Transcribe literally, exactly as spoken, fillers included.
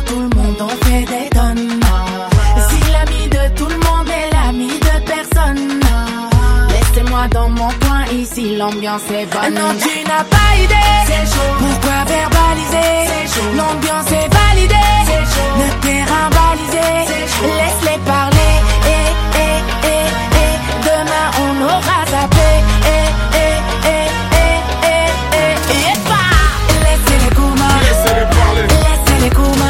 tout le monde, on fait des tonnes. Si l'ami de tout le monde est l'ami de personne, laissez-moi dans mon coin, ici l'ambiance est bonne. Non, tu n'as pas idée, pourquoi verbaliser, l'ambiance est validée.